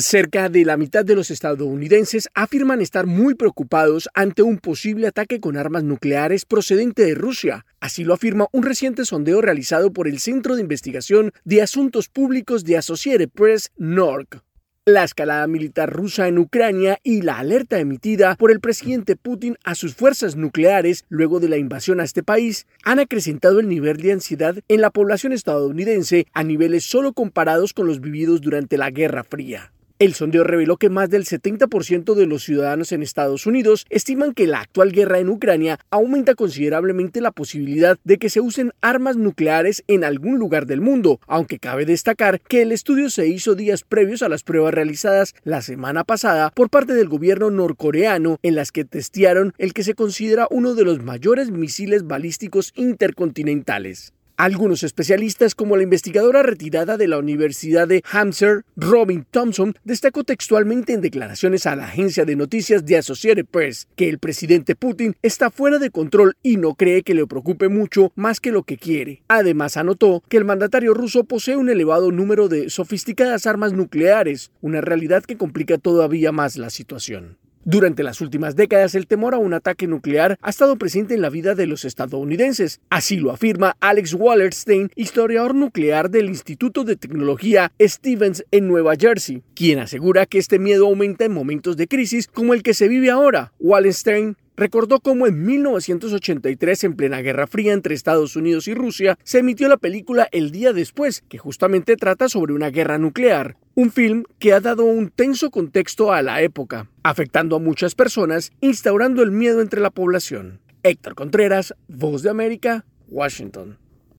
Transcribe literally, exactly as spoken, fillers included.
Cerca de la mitad de los estadounidenses afirman estar muy preocupados ante un posible ataque con armas nucleares procedente de Rusia. Así lo afirma un reciente sondeo realizado por el Centro de Investigación de Asuntos Públicos de Associated Press, N O R C. La escalada militar rusa en Ucrania y la alerta emitida por el presidente Putin a sus fuerzas nucleares luego de la invasión a este país han acrecentado el nivel de ansiedad en la población estadounidense a niveles solo comparados con los vividos durante la Guerra Fría. El sondeo reveló que más del setenta por ciento de los ciudadanos en Estados Unidos estiman que la actual guerra en Ucrania aumenta considerablemente la posibilidad de que se usen armas nucleares en algún lugar del mundo, aunque cabe destacar que el estudio se hizo días previos a las pruebas realizadas la semana pasada por parte del gobierno norcoreano en las que testearon el que se considera uno de los mayores misiles balísticos intercontinentales. Algunos especialistas, como la investigadora retirada de la Universidad de Hampshire, Robin Thompson, destacó textualmente en declaraciones a la agencia de noticias de Associated Press que el presidente Putin está fuera de control y no cree que le preocupe mucho más que lo que quiere. Además, anotó que el mandatario ruso posee un elevado número de sofisticadas armas nucleares, una realidad que complica todavía más la situación. Durante las últimas décadas, el temor a un ataque nuclear ha estado presente en la vida de los estadounidenses. Así lo afirma Alex Wallerstein, historiador nuclear del Instituto de Tecnología Stevens en Nueva Jersey, quien asegura que este miedo aumenta en momentos de crisis como el que se vive ahora. Wallerstein recordó cómo en mil novecientos ochenta y tres, en plena Guerra Fría entre Estados Unidos y Rusia, se emitió la película El día después, que justamente trata sobre una guerra nuclear. Un film que ha dado un tenso contexto a la época, afectando a muchas personas, instaurando el miedo entre la población. Héctor Contreras, Voz de América, Washington.